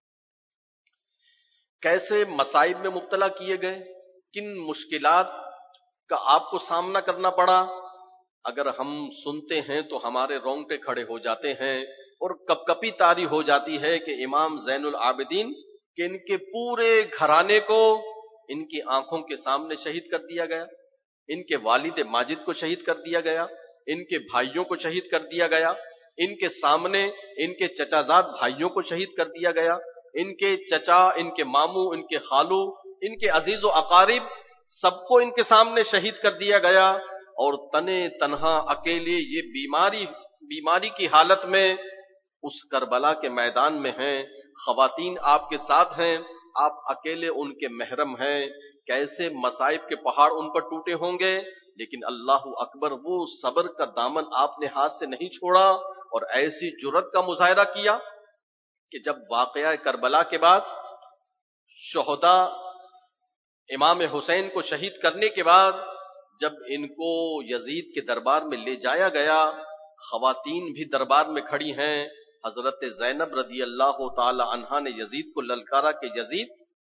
کیسے مصائب میں مبتلا کیے گئے، کن مشکلات کا آپ کو سامنا کرنا پڑا، اگر ہم سنتے ہیں تو ہمارے رونگٹے کھڑے ہو جاتے ہیں اور کپ کپی طاری ہو جاتی ہے کہ امام زین العابدین کہ ان کے پورے گھرانے کو ان کی آنکھوں کے سامنے شہید کر دیا گیا، ان کے والد ماجد کو شہید کر دیا گیا، ان کے بھائیوں کو شہید کر دیا گیا، ان کے سامنے ان کے چچا زاد بھائیوں کو شہید کر دیا گیا، ان کے چچا، ان کے ماموں، ان کے خالو، ان کے عزیز و اقارب سب کو ان کے سامنے شہید کر دیا گیا، اور تنے تنہا اکیلے یہ بیماری کی حالت میں اس کربلا کے میدان میں ہیں، خواتین آپ کے ساتھ ہیں، آپ اکیلے ان کے محرم ہیں، کیسے مصائب کے پہاڑ ان پر ٹوٹے ہوں گے، لیکن اللہ اکبر، وہ صبر کا دامن آپ نے ہاتھ سے نہیں چھوڑا، اور ایسی جرات کا مظاہرہ کیا کہ جب واقعہ کربلا کے بعد شہداء امام حسین کو شہید کرنے کے بعد جب ان کو یزید کے دربار میں لے جایا گیا، خواتین بھی دربار میں کھڑی ہیں، حضرت زینب رضی اللہ تعالی عنہا نے یزید کو للکارا کہ یزید،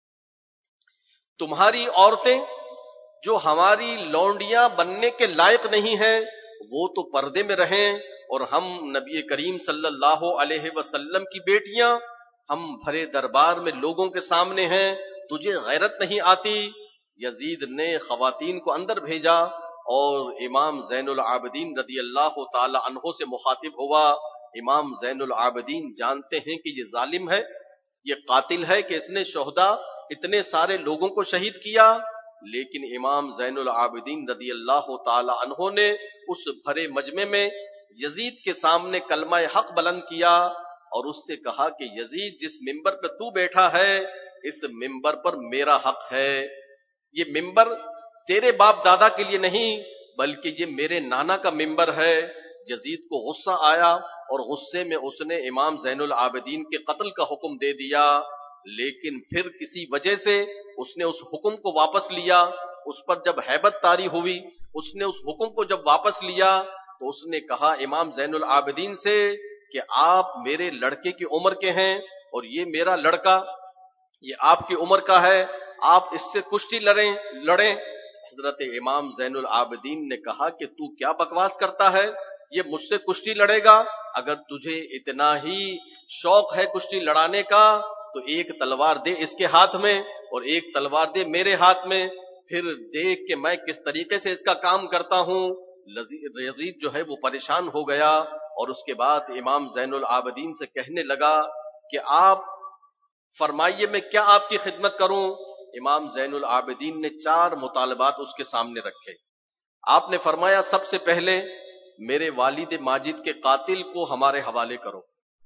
تمہاری عورتیں جو ہماری لونڈیاں بننے کے لائق نہیں ہیں وہ تو پردے میں رہیں، اور ہم نبی کریم صلی اللہ علیہ وسلم کی بیٹیاں ہم بھرے دربار میں لوگوں کے سامنے ہیں، تجھے غیرت نہیں آتی؟ یزید نے خواتین کو اندر بھیجا اور امام زین العابدین رضی اللہ تعالی عنہ سے مخاطب ہوا۔ امام زین العابدین جانتے ہیں کہ یہ ظالم ہے، یہ قاتل ہے کہ اس نے شہداء اتنے سارے لوگوں کو شہید کیا، لیکن امام زین العابدین رضی اللہ تعالی عنہ نے اس بھرے مجمع میں یزید کے سامنے کلمہ حق بلند کیا اور اس سے کہا کہ یزید، جس ممبر پہ تو بیٹھا ہے اس ممبر پر میرا حق ہے، یہ ممبر تیرے باپ دادا کے لیے نہیں بلکہ یہ میرے نانا کا ممبر ہے۔ یزید کو غصہ آیا اور غصے میں اس نے امام زین العابدین کے قتل کا حکم دے دیا، لیکن پھر کسی وجہ سے اس نے اس حکم کو واپس لیا۔ اس پر جب ہیبت طاری ہوئی، اس نے اس حکم کو جب واپس لیا تو اس نے کہا امام زین العابدین سے کہ آپ میرے لڑکے کی عمر کے ہیں اور یہ میرا لڑکا یہ آپ کی عمر کا ہے، آپ اس سے کشتی لڑیں۔ حضرت امام زین العابدین نے کہا کہ تو کیا بکواس کرتا ہے، یہ مجھ سے کشتی لڑے گا؟ اگر تجھے اتنا ہی شوق ہے کشتی لڑانے کا تو ایک تلوار دے اس کے ہاتھ میں اور ایک تلوار دے میرے ہاتھ میں، پھر دیکھ کہ میں کس طریقے سے اس کا کام کرتا ہوں۔ یزید جو ہے وہ پریشان ہو گیا اور اس کے بعد امام زین العابدین سے کہنے لگا کہ آپ فرمائیے میں کیا آپ کی خدمت کروں. امام زین العابدین نے 4 مطالبات اس کے سامنے رکھے. آپ نے فرمایا سب سے پہلے میرے والد ماجد کے قاتل کو ہمارے حوالے کرو.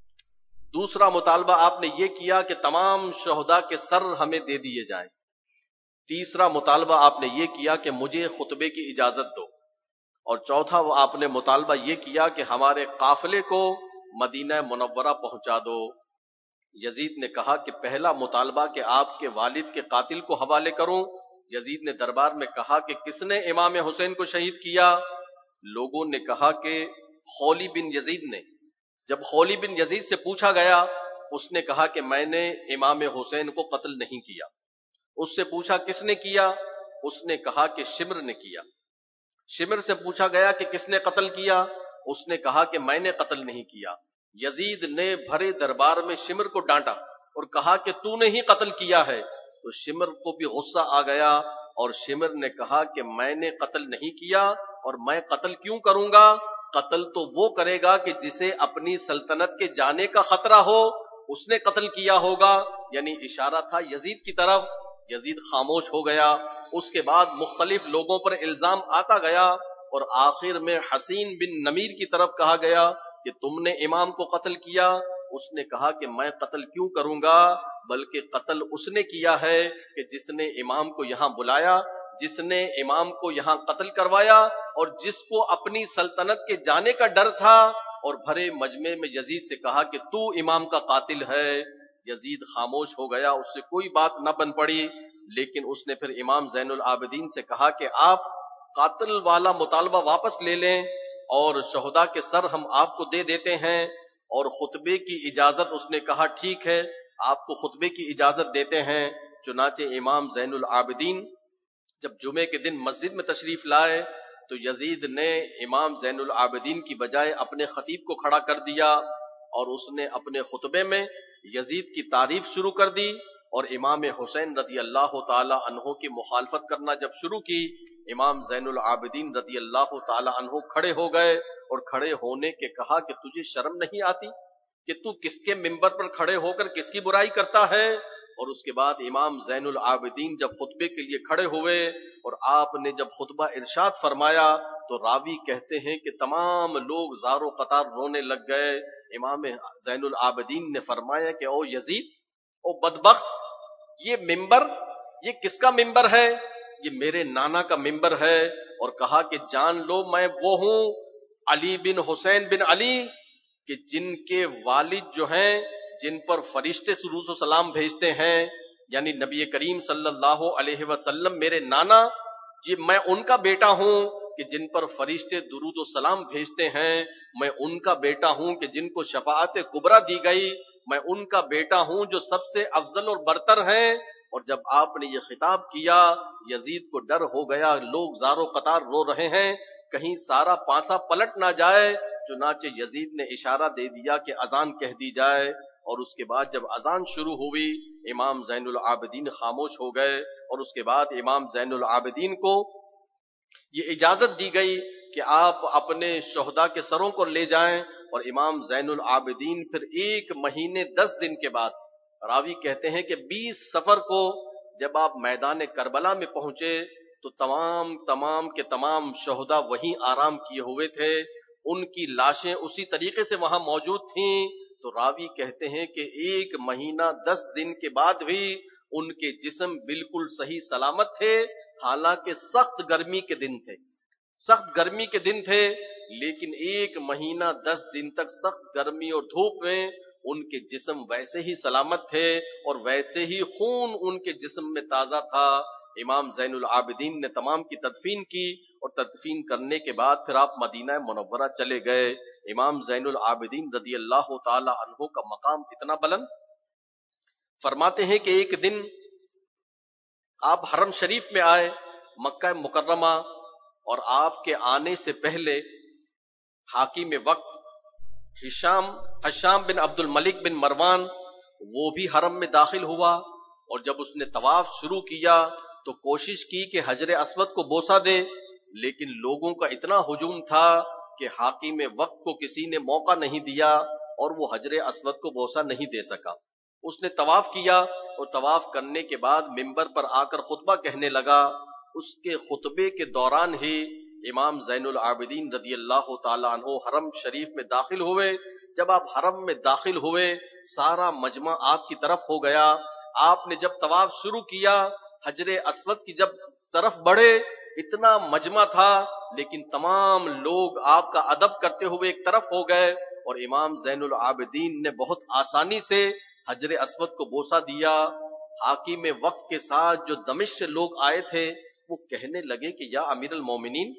دوسرا مطالبہ آپ نے یہ کیا کہ تمام شہداء کے سر ہمیں دے دیے جائیں. تیسرا مطالبہ آپ نے یہ کیا کہ مجھے خطبے کی اجازت دو. اور چوتھا وہ آپ نے مطالبہ یہ کیا کہ ہمارے قافلے کو مدینہ منورہ پہنچا دو. یزید نے کہا کہ پہلا مطالبہ کہ آپ کے والد کے قاتل کو حوالے کروں. یزید نے دربار میں کہا کہ کس نے امام حسین کو شہید کیا؟ لوگوں نے کہا کہ خولی بن یزید نے. جب خولی بن یزید سے پوچھا گیا اس نے کہا کہ میں نے امام حسین کو قتل نہیں کیا. اس سے پوچھا کس نے کیا؟ اس نے کہا کہ شمر نے کیا. شمر سے پوچھا گیا کہ کس نے قتل کیا؟ اس نے کہا کہ میں نے قتل نہیں کیا. یزید نے بھرے دربار میں شمر کو ڈانٹا اور کہا کہ تو نے ہی قتل کیا ہے. تو شمر کو بھی غصہ آ گیا اور شمر نے کہا کہ میں نے قتل نہیں کیا اور میں قتل کیوں کروں گا؟ قتل تو وہ کرے گا کہ جسے اپنی سلطنت کے جانے کا خطرہ ہو اس نے قتل کیا ہوگا. یعنی اشارہ تھا یزید کی طرف. یزید خاموش ہو گیا. اس کے بعد مختلف لوگوں پر الزام آتا گیا اور آخر میں حسین بن نمیر کی طرف کہا گیا کہ تم نے امام کو قتل کیا. اس نے کہا کہ میں قتل کیوں کروں گا بلکہ قتل اس نے کیا ہے کہ جس نے امام کو یہاں بلایا، جس نے امام کو یہاں قتل کروایا اور جس کو اپنی سلطنت کے جانے کا ڈر تھا. اور بھرے مجمع میں یزید سے کہا کہ تو امام کا قاتل ہے. یزید خاموش ہو گیا، اس سے کوئی بات نہ بن پڑی. لیکن اس نے پھر امام زین العابدین سے کہا کہ آپ قاتل والا مطالبہ واپس لے لیں اور شہداء کے سر ہم آپ کو دے دیتے ہیں. اور خطبے کی اجازت اس نے کہا ٹھیک ہے آپ کو خطبے کی اجازت دیتے ہیں. چنانچہ امام زین العابدین جب جمعے کے دن مسجد میں تشریف لائے تو یزید نے امام زین العابدین کی بجائے اپنے خطیب کو کھڑا کر دیا اور اس نے اپنے خطبے میں یزید کی تعریف شروع کر دی اور امام حسین رضی اللہ تعالی عنہ کی مخالفت کرنا جب شروع کی. امام زین العابدین رضی اللہ تعالی عنہ کھڑے ہو گئے اور کھڑے ہونے کے کہا کہ تجھے شرم نہیں آتی کہ تو کس کے منبر پر کھڑے ہو کر کس کی برائی کرتا ہے؟ اور اس کے بعد امام زین العابدین جب خطبے کے لیے کھڑے ہوئے اور آپ نے جب خطبہ ارشاد فرمایا تو راوی کہتے ہیں کہ تمام لوگ زار و قطار رونے لگ گئے. امام زین العابدین نے فرمایا کہ او یزید، او بدبخت، یہ منبر یہ کس کا منبر ہے؟ یہ میرے نانا کا منبر ہے. اور کہا کہ جان لو میں وہ ہوں علی بن حسین بن علی کہ جن کے والد جو ہیں جن پر فرشتے درود و سلام بھیجتے ہیں، یعنی نبی کریم صلی اللہ علیہ وسلم میرے نانا، یہ میں ان کا بیٹا ہوں کہ جن پر فرشتے درود و سلام بھیجتے ہیں. میں ان کا بیٹا ہوں کہ جن کو شفاعت کبریٰ دی گئی. میں ان کا بیٹا ہوں جو سب سے افضل اور برتر ہیں. اور جب آپ نے یہ خطاب کیا یزید کو ڈر ہو گیا، لوگ زار و قطار رو رہے ہیں کہیں سارا پانسا پلٹ نہ جائے. چنانچہ یزید نے اشارہ دے دیا کہ اذان کہہ دی جائے اور اس کے بعد جب اذان شروع ہوئی امام زین العابدین خاموش ہو گئے اور اس کے بعد امام زین العابدین کو یہ اجازت دی گئی کہ آپ اپنے شہداء کے سروں کو لے جائیں. اور امام زین العابدین پھر 1 مہینے 10 دن کے بعد، راوی کہتے ہیں کہ 20 صفر کو جب آپ میدان کربلا میں پہنچے تو تمام کے تمام شہداء وہیں آرام کیے ہوئے تھے، ان کی لاشیں اسی طریقے سے وہاں موجود تھیں. تو راوی کہتے ہیں کہ 1 مہینہ 10 دن کے بعد بھی ان کے جسم بالکل صحیح سلامت تھے، حالانکہ سخت گرمی کے دن تھے لیکن 1 مہینہ 10 دن تک سخت گرمی اور دھوپ میں ان کے جسم ویسے ہی سلامت تھے اور ویسے ہی خون ان کے جسم میں تازہ تھا. امام زین العابدین نے تمام کی تدفین کی اور تدفین کرنے کے بعد پھر آپ مدینہ منورہ چلے گئے. امام زین العابدین رضی اللہ تعالی عنہ کا مقام اتنا بلند، فرماتے ہیں کہ ایک دن آپ حرم شریف میں آئے مکہ مکرمہ اور آپ کے آنے سے پہلے حاکم وقت حشام بن عبد الملک بن مروان وہ بھی حرم میں داخل ہوا اور جب اس نے طواف شروع کیا تو کوشش کی کہ حجر اسود کو بوسہ دے لیکن لوگوں کا اتنا ہجوم تھا کہ حاکم وقت کو کسی نے موقع نہیں دیا اور وہ حجر اسود کو بوسہ نہیں دے سکا۔ اس نے طواف کیا اور طواف کرنے کے بعد منبر پر آ کر خطبہ کہنے لگا۔ اس کے خطبے کے دوران ہی امام زین العابدین رضی اللہ تعالیٰ عنہ حرم شریف میں داخل ہوئے۔ جب آپ حرم میں داخل ہوئے سارا مجمع آپ کی طرف ہو گیا۔ آپ نے جب طواف شروع کیا حجر اسود کی جب طرف بڑھے اتنا مجمع تھا لیکن تمام لوگ آپ کا ادب کرتے ہوئے ایک طرف ہو گئے اور امام زین العابدین نے بہت آسانی سے حجر اسود کو بوسہ دیا۔ حاکم وقت کے ساتھ جو دمشق سے لوگ آئے تھے وہ کہنے لگے کہ یا امیر المومنین،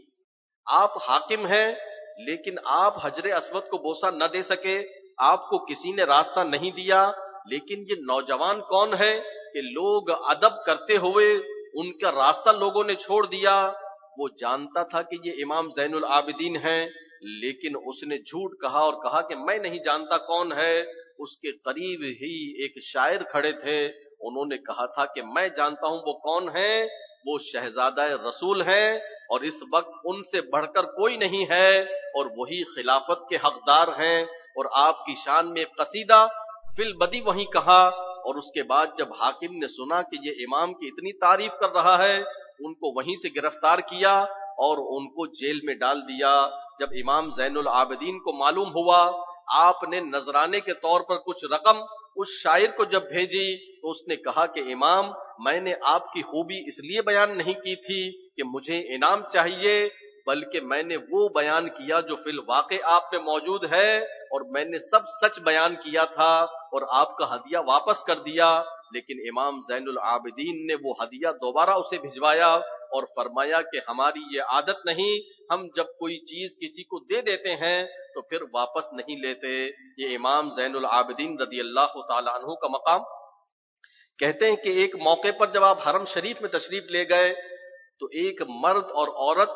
آپ حاکم ہیں لیکن آپ حجر اسود کو بوسہ نہ دے سکے، آپ کو کسی نے راستہ نہیں دیا، لیکن یہ نوجوان کون ہے کہ لوگ ادب کرتے ہوئے ان کا راستہ لوگوں نے چھوڑ دیا۔ وہ جانتا تھا کہ یہ امام زین العابدین ہیں لیکن اس نے جھوٹ کہا اور کہا کہ میں نہیں جانتا کون ہے۔ اس کے قریب ہی ایک شاعر کھڑے تھے، انہوں نے کہا تھا کہ میں جانتا ہوں وہ کون ہے، وہ شہزادہ رسول ہیں اور اس وقت ان سے بڑھ کر کوئی نہیں ہے اور وہی خلافت کے حقدار ہیں۔ اور آپ کی شان میں قصیدہ فی البدی وہیں کہا۔ اور اس کے بعد جب حاکم نے سنا کہ یہ امام کی اتنی تعریف کر رہا ہے ان کو وہیں سے گرفتار کیا اور ان کو جیل میں ڈال دیا۔ جب امام زین العابدین کو معلوم ہوا آپ نے نذرانے کے طور پر کچھ رقم اس شاعر کو جب بھیجی تو اس نے کہا کہ امام میں نے آپ کی خوبی اس لیے بیان نہیں کی تھی کہ مجھے انعام چاہیے، بلکہ میں نے وہ بیان کیا جو فی الواقع آپ میں موجود ہے اور میں نے سب سچ بیان کیا تھا اور آپ کا ہدیہ واپس کر دیا۔ لیکن امام زین العابدین نے وہ ہدیہ دوبارہ اسے بھجوایا اور فرمایا کہ ہماری یہ عادت نہیں، ہم جب کوئی چیز کسی کو دے دیتے ہیں تو پھر واپس نہیں لیتے۔ یہ امام زین العابدین رضی اللہ تعالیٰ عنہ کا مقام۔ کہتے ہیں کہ ایک موقع پر جب آپ حرم شریف میں تشریف لے گئے تو ایک مرد اور عورت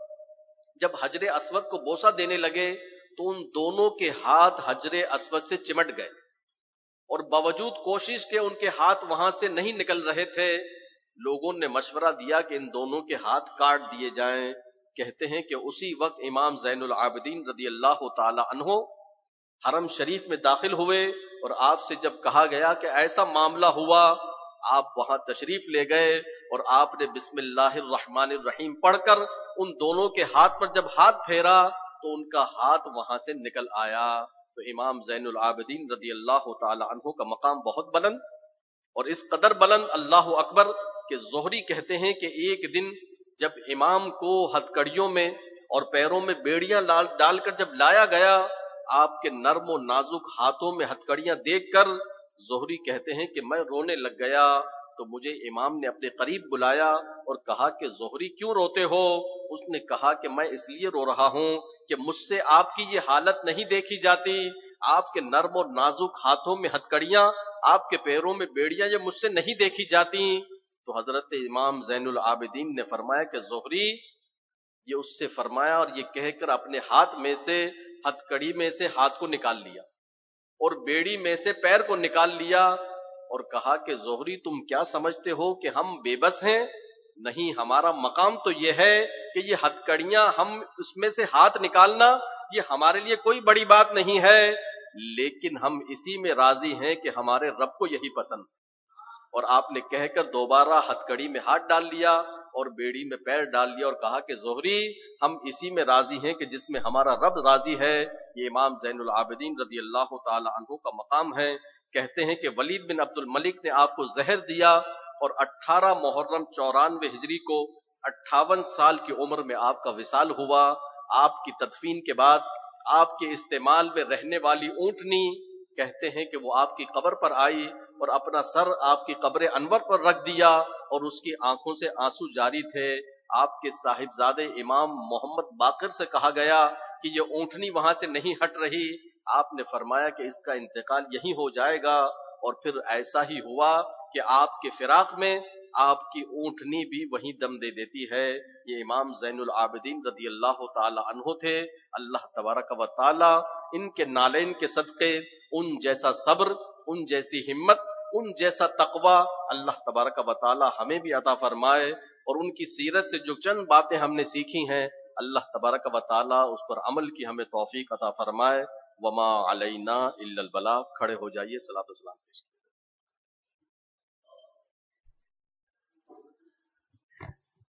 جب حجر اسود کو بوسہ دینے لگے تو ان دونوں کے ہاتھ حجر اسود سے چمٹ گئے اور باوجود کوشش کے ان کے ہاتھ وہاں سے نہیں نکل رہے تھے۔ لوگوں نے مشورہ دیا کہ ان دونوں کے ہاتھ کاٹ دیے جائیں۔ کہتے ہیں کہ اسی وقت امام زین العابدین رضی اللہ تعالی عنہ حرم شریف میں داخل ہوئے اور آپ سے جب کہا گیا کہ ایسا معاملہ ہوا، آپ وہاں تشریف لے گئے اور آپ نے بسم اللہ الرحمن الرحیم پڑھ کر ان دونوں کے ہاتھ پر جب ہاتھ پھیرا تو ان کا ہاتھ وہاں سے نکل آیا۔ تو امام زین العابدین رضی اللہ تعالی عنہ کا مقام بہت بلند اور اس قدر بلند اللہ اکبر کہ زہری کہتے ہیں کہ ایک دن جب امام کو ہتھکڑیوں میں اور پیروں میں بیڑیاں ڈال کر جب لایا گیا، آپ کے نرم و نازک ہاتھوں میں ہتھکڑیاں دیکھ کر زہری کہتے ہیں کہ میں رونے لگ گیا۔ تو مجھے امام نے اپنے قریب بلایا اور کہا کہ زہری کیوں روتے ہو؟ اس نے کہا کہ میں اس لیے رو رہا ہوں کہ مجھ سے آپ کی یہ حالت نہیں دیکھی جاتی، آپ کے نرم اور نازک ہاتھوں میں ہتھکڑیاں، آپ کے پیروں میں بیڑیاں یہ مجھ سے نہیں دیکھی جاتی۔ تو حضرت امام زین العابدین نے فرمایا کہ زہری، یہ اس سے فرمایا اور یہ کہہ کر اپنے ہاتھ میں سے ہتھکڑی میں سے ہاتھ کو نکال لیا اور بیڑی میں سے پیر کو نکال لیا اور کہا کہ زہری تم کیا سمجھتے ہو کہ ہم بے بس ہیں؟ نہیں، ہمارا مقام تو یہ ہے کہ یہ ہتھکڑیاں ہم اس میں سے ہاتھ نکالنا یہ ہمارے لیے کوئی بڑی بات نہیں ہے، لیکن ہم اسی میں راضی ہیں کہ ہمارے رب کو یہی پسند۔ اور آپ نے کہہ کر دوبارہ ہتھکڑی میں ہاتھ ڈال لیا اور بیڑی میں پیر ڈال لیا اور کہا کہ زہری ہم اسی میں راضی ہیں کہ جس میں ہمارا رب راضی ہے۔ یہ امام زین العابدین رضی اللہ تعالی عنہ کا مقام ہے۔ کہتے ہیں کہ ولید بن عبد الملک نے آپ کو زہر دیا اور 18 محرم 94 ہجری کو 58 سال کی عمر میں آپ کا وصال ہوا۔ آپ کی تدفین کے بعد آپ کے استعمال میں رہنے والی اونٹنی کہتے ہیں کہ وہ آپ کی قبر پر آئی اور اپنا سر آپ کی قبر انور پر رکھ دیا اور اس کی آنکھوں سے آنسو جاری تھے۔ آپ کے صاحبزادے امام محمد باقر سے کہا گیا کہ یہ اونٹنی وہاں سے نہیں ہٹ رہی۔ آپ نے فرمایا کہ اس کا انتقال یہی ہو جائے گا، اور پھر ایسا ہی ہوا کہ آپ کے فراق میں آپ کی اونٹنی بھی وہیں دم دے دیتی ہے۔ یہ امام زین العابدین رضی اللہ تعالی عنہ تھے۔ اللہ تبارک و تعالی ان کے نالین کے صدقے ان جیسا صبر، ان جیسی ہمت، ان جیسا تقوی اللہ تبارک و تعالی ہمیں بھی عطا فرمائے۔ اور ان کی سیرت سے جو چند باتیں ہم نے سیکھی ہیں، اللہ تبارک و تعالی اس پر عمل کی ہمیں توفیق عطا فرمائے۔ وما علینا الا البلاغ۔ کھڑے ہو جائیے، صلاۃ و سلام پیش